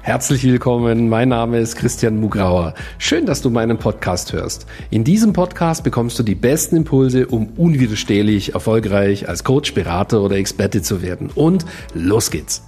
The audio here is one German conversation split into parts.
Herzlich willkommen, mein Name ist Christian Mugrauer. Schön, dass du meinen Podcast hörst. In diesem Podcast bekommst du die besten Impulse, um unwiderstehlich erfolgreich als Coach, Berater oder Experte zu werden. Und los geht's!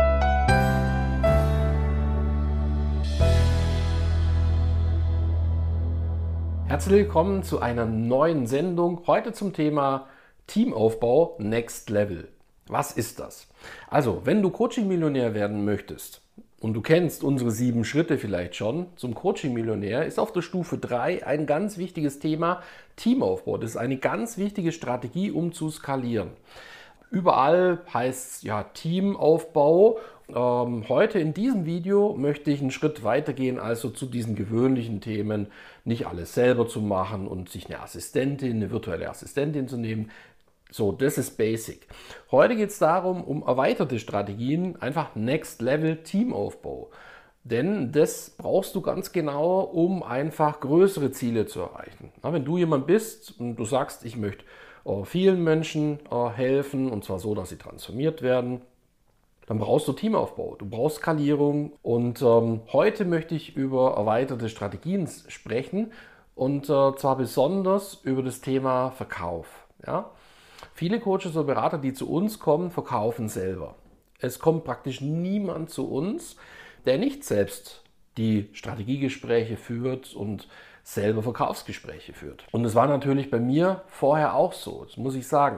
Herzlich willkommen zu einer neuen Sendung. Heute zum Thema Teamaufbau Next Level. Was ist das? Also, wenn du Coaching-Millionär werden möchtest, und du kennst unsere 7 Schritte vielleicht schon zum Coaching-Millionär, ist auf der Stufe 3 ein ganz wichtiges Thema Teamaufbau. Das ist eine ganz wichtige Strategie, um zu skalieren. Überall heißt es ja Teamaufbau. Heute in diesem Video möchte ich einen Schritt weitergehen, also zu diesen gewöhnlichen Themen, nicht alles selber zu machen und sich eine virtuelle Assistentin zu nehmen. So, das ist basic. Heute geht es darum, um erweiterte Strategien, einfach Next Level Teamaufbau. Denn das brauchst du ganz genau, um einfach größere Ziele zu erreichen. Wenn du jemand bist und du sagst, ich möchte vielen Menschen helfen, und zwar so, dass sie transformiert werden, dann brauchst du Teamaufbau, du brauchst Skalierung. Und heute möchte ich über erweiterte Strategien sprechen, und zwar besonders über das Thema Verkauf. Ja? Viele Coaches oder Berater, die zu uns kommen, verkaufen selber. Es kommt praktisch niemand zu uns, der nicht selbst die Strategiegespräche führt und selber Verkaufsgespräche führt. Und es war natürlich bei mir vorher auch so, das muss ich sagen.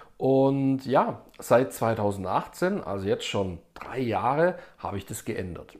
Und ja, seit 2018, also jetzt schon 3 Jahre, habe ich das geändert.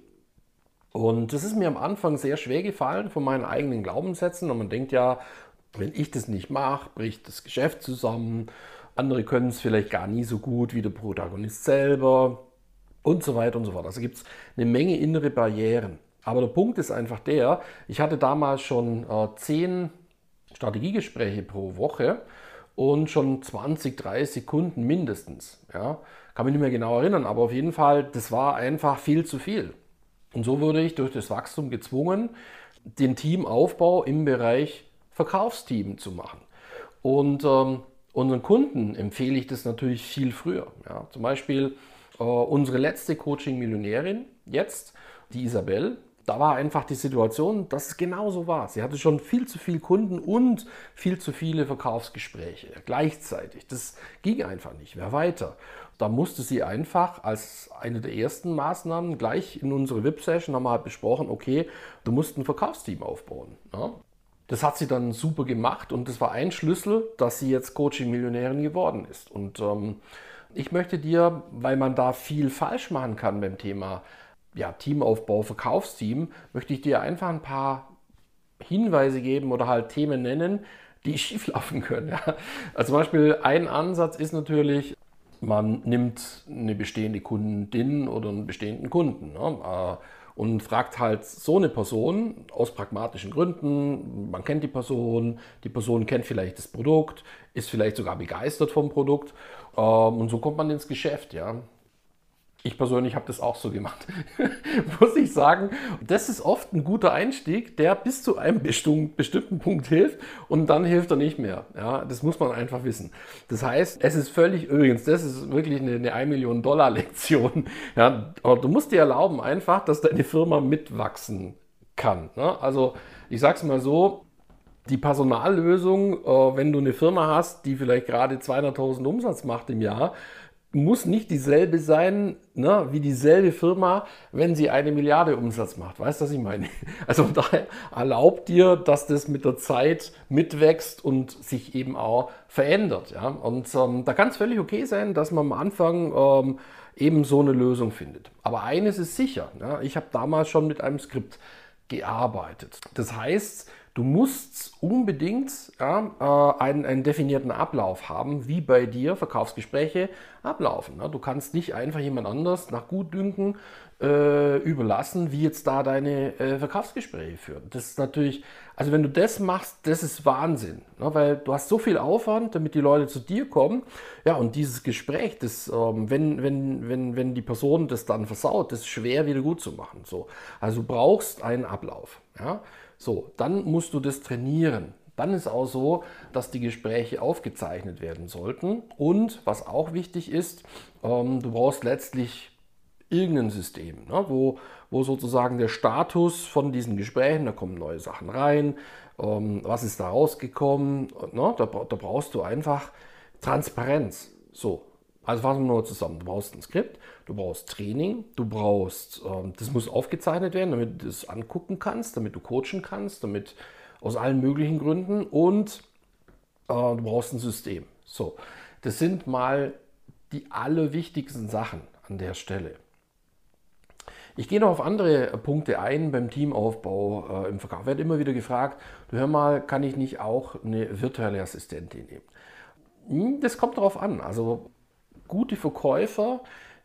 Und das ist mir am Anfang sehr schwer gefallen von meinen eigenen Glaubenssätzen. Und man denkt ja, wenn ich das nicht mache, bricht das Geschäft zusammen. Andere können es vielleicht gar nie so gut wie der Protagonist selber und so weiter und so fort. Also gibt es eine Menge innere Barrieren. Aber der Punkt ist einfach der, ich hatte damals schon 10 Strategiegespräche pro Woche und schon 20, 30 Kunden mindestens. Ja? Kann mich nicht mehr genau erinnern, aber auf jeden Fall, das war einfach viel zu viel. Und so wurde ich durch das Wachstum gezwungen, den Teamaufbau im Bereich Verkaufsteam zu machen. Und unseren Kunden empfehle ich das natürlich viel früher. Ja, zum Beispiel unsere letzte Coaching-Millionärin jetzt, die Isabel, da war einfach die Situation, dass es genauso war. Sie hatte schon viel zu viele Kunden und viel zu viele Verkaufsgespräche gleichzeitig. Das ging einfach nicht mehr weiter. Da musste sie einfach als eine der ersten Maßnahmen gleich in unsere VIP-Session haben wir halt besprochen, okay, du musst ein Verkaufsteam aufbauen. Ja? Das hat sie dann super gemacht und das war ein Schlüssel, dass sie jetzt Coaching-Millionärin geworden ist. Und ich möchte dir, weil man da viel falsch machen kann beim Thema Teamaufbau, Verkaufsteam, möchte ich dir einfach ein paar Hinweise geben oder halt Themen nennen, die schieflaufen können. Ja. Also zum Beispiel ein Ansatz ist natürlich, man nimmt eine bestehende Kundin oder einen bestehenden Kunden, ne, und fragt halt so eine Person aus pragmatischen Gründen. Man kennt die Person kennt vielleicht das Produkt, ist vielleicht sogar begeistert vom Produkt, und so kommt man ins Geschäft. Ja. Ich persönlich habe das auch so gemacht, muss ich sagen. Das ist oft ein guter Einstieg, der bis zu einem bestimmten Punkt hilft und dann hilft er nicht mehr. Ja, das muss man einfach wissen. Das heißt, das ist wirklich eine 1 Million Dollar Lektion. Ja, aber du musst dir erlauben einfach, dass deine Firma mitwachsen kann. Ne? Also ich sage es mal so, die Personallösung, wenn du eine Firma hast, die vielleicht gerade 200.000 Umsatz macht im Jahr, muss nicht dieselbe sein, ne, wie dieselbe Firma, wenn sie 1 Milliarde Umsatz macht. Weißt du, was ich meine? Also von daher erlaubt dir, dass das mit der Zeit mitwächst und sich eben auch verändert. Ja? Und da kann es völlig okay sein, dass man am Anfang eben so eine Lösung findet. Aber eines ist sicher, ja? Ich habe damals schon mit einem Skript gearbeitet. Das heißt, du musst unbedingt einen definierten Ablauf haben, wie bei dir Verkaufsgespräche ablaufen. Du kannst nicht einfach jemand anders nach Gutdünken überlassen, wie jetzt da deine Verkaufsgespräche führen. Das ist natürlich, also wenn du das machst, das ist Wahnsinn, weil du hast so viel Aufwand, damit die Leute zu dir kommen. Ja, und dieses Gespräch, das, wenn die Person das dann versaut, das ist schwer wieder gut zu machen. So. Also du brauchst einen Ablauf. Ja? So, dann musst du das trainieren. Dann ist auch so, dass die Gespräche aufgezeichnet werden sollten. Und was auch wichtig ist, du brauchst letztlich irgendein System, ne, wo sozusagen der Status von diesen Gesprächen, da kommen neue Sachen rein, was ist da rausgekommen, ne, da brauchst du einfach Transparenz. So, also fassen wir mal zusammen. Du brauchst ein Skript, du brauchst Training, du brauchst, das muss aufgezeichnet werden, damit du das angucken kannst, damit du coachen kannst, damit aus allen möglichen Gründen und du brauchst ein System. So, das sind mal die allerwichtigsten Sachen an der Stelle. Ich gehe noch auf andere Punkte ein beim Teamaufbau im Verkauf. Ich werde immer wieder gefragt, du hör mal, kann ich nicht auch eine virtuelle Assistentin nehmen? Das kommt darauf an. Also gute Verkäufer,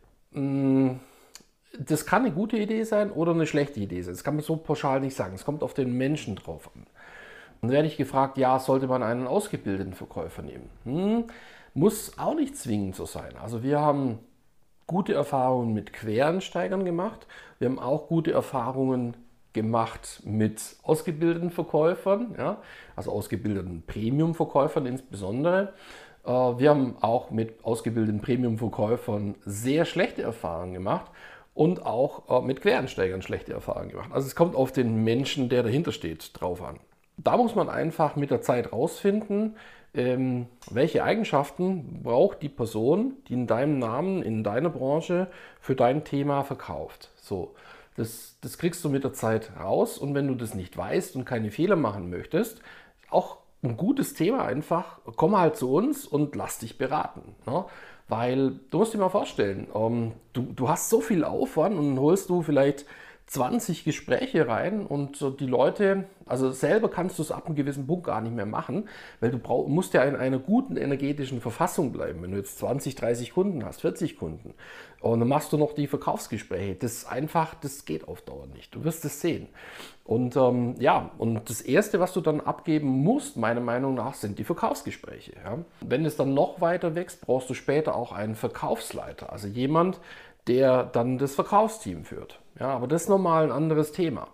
das kann eine gute Idee sein oder eine schlechte Idee sein. Das kann man so pauschal nicht sagen. Es kommt auf den Menschen drauf an. Und dann werde ich gefragt, ja, sollte man einen ausgebildeten Verkäufer nehmen? Muss auch nicht zwingend so sein. Also wir haben gute Erfahrungen mit Quereinsteigern gemacht. Wir haben auch gute Erfahrungen gemacht mit ausgebildeten Verkäufern, ja, also ausgebildeten Premium-Verkäufern insbesondere. Wir haben auch mit ausgebildeten Premium-Verkäufern sehr schlechte Erfahrungen gemacht und auch mit Quereinsteigern schlechte Erfahrungen gemacht. Also es kommt auf den Menschen, der dahinter steht, drauf an. Da muss man einfach mit der Zeit rausfinden, welche Eigenschaften braucht die Person, die in deinem Namen, in deiner Branche für dein Thema verkauft. So, das kriegst du mit der Zeit raus und wenn du das nicht weißt und keine Fehler machen möchtest, auch ein gutes Thema einfach, komm halt zu uns und lass dich beraten. Ne? Weil du musst dir mal vorstellen, du hast so viel Aufwand und dann holst du vielleicht 20 Gespräche rein und die Leute, also selber kannst du es ab einem gewissen Punkt gar nicht mehr machen, weil du musst ja in einer guten energetischen Verfassung bleiben. Wenn du jetzt 20, 30 Kunden hast, 40 Kunden und dann machst du noch die Verkaufsgespräche, das geht auf Dauer nicht. Du wirst es sehen. Und und das Erste, was du dann abgeben musst, meiner Meinung nach, sind die Verkaufsgespräche. Ja? Wenn es dann noch weiter wächst, brauchst du später auch einen Verkaufsleiter, also jemand, der dann das Verkaufsteam führt. Ja, aber das ist nochmal ein anderes Thema.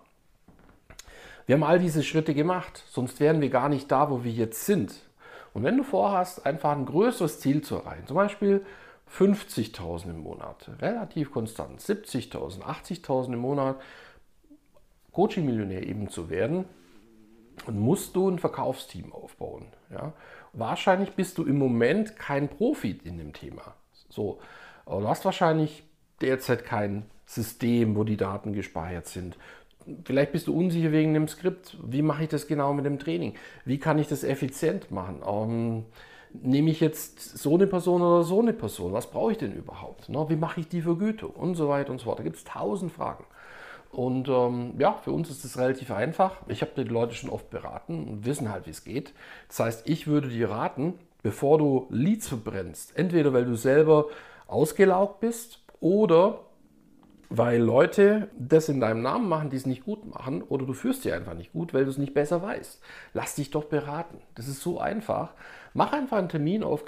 Wir haben all diese Schritte gemacht, sonst wären wir gar nicht da, wo wir jetzt sind. Und wenn du vorhast, einfach ein größeres Ziel zu erreichen, zum Beispiel 50.000 im Monat, relativ konstant, 70.000, 80.000 im Monat, Coaching-Millionär eben zu werden, dann musst du ein Verkaufsteam aufbauen. Ja? Wahrscheinlich bist du im Moment kein Profi in dem Thema. So, aber du hast wahrscheinlich derzeit kein System, wo die Daten gespeichert sind. Vielleicht bist du unsicher wegen dem Skript. Wie mache ich das genau mit dem Training? Wie kann ich das effizient machen? Nehme ich jetzt so eine Person oder so eine Person? Was brauche ich denn überhaupt? Wie mache ich die Vergütung? Und so weiter und so fort. Da gibt es 1000 Fragen. Und für uns ist es relativ einfach. Ich habe die Leute schon oft beraten und wissen halt, wie es geht. Das heißt, ich würde dir raten, bevor du Leads verbrennst, entweder weil du selber ausgelaugt bist oder weil Leute das in deinem Namen machen, die es nicht gut machen, oder du führst sie einfach nicht gut, weil du es nicht besser weißt. Lass dich doch beraten. Das ist so einfach. Mach einfach einen Termin auf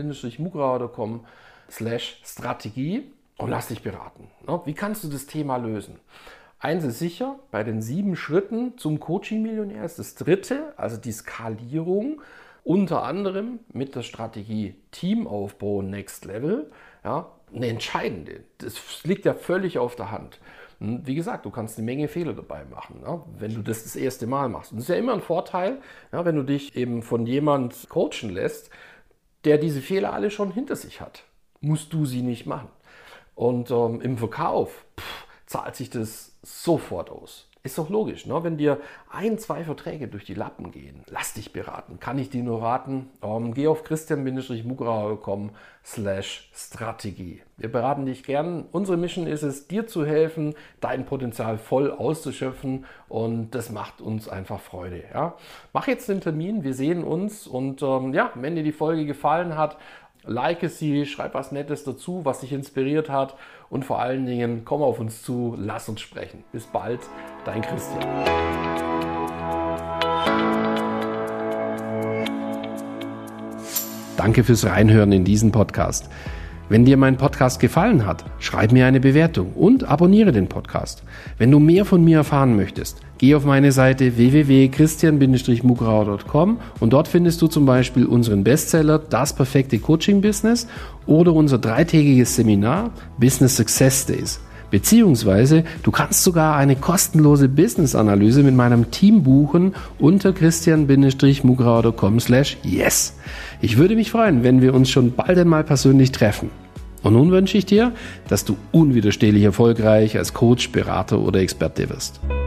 christian-mugrauer.com/Strategie und lass dich beraten. Wie kannst du das Thema lösen? Eins ist sicher, bei den 7 Schritten zum Coaching-Millionär ist das dritte, also die Skalierung, unter anderem mit der Strategie Teamaufbau Next Level, ja, eine entscheidende. Das liegt ja völlig auf der Hand. Wie gesagt, du kannst eine Menge Fehler dabei machen, ja, wenn du das erste Mal machst. Und das ist ja immer ein Vorteil, ja, wenn du dich eben von jemand coachen lässt, der diese Fehler alle schon hinter sich hat. Musst du sie nicht machen. Und im Verkauf zahlt sich das sofort aus. Ist doch logisch, ne? Wenn dir 1, 2 Verträge durch die Lappen gehen, lass dich beraten. Kann ich dir nur raten, geh auf christian-mugrauer.com/Strategie. Wir beraten dich gern. Unsere Mission ist es, dir zu helfen, dein Potenzial voll auszuschöpfen und das macht uns einfach Freude. Ja? Mach jetzt den Termin, wir sehen uns und wenn dir die Folge gefallen hat, like sie, schreib was Nettes dazu, was dich inspiriert hat und vor allen Dingen komm auf uns zu, lass uns sprechen. Bis bald, dein Christian. Danke fürs Reinhören in diesen Podcast. Wenn dir mein Podcast gefallen hat, schreib mir eine Bewertung und abonniere den Podcast. Wenn du mehr von mir erfahren möchtest, geh auf meine Seite www.christian-mugrauer.com und dort findest du zum Beispiel unseren Bestseller Das perfekte Coaching-Business oder unser 3-tägiges Seminar Business Success Days. Beziehungsweise du kannst sogar eine kostenlose Business-Analyse mit meinem Team buchen unter christian-mugrauer.com/yes. Ich würde mich freuen, wenn wir uns schon bald einmal persönlich treffen. Und nun wünsche ich dir, dass du unwiderstehlich erfolgreich als Coach, Berater oder Experte wirst.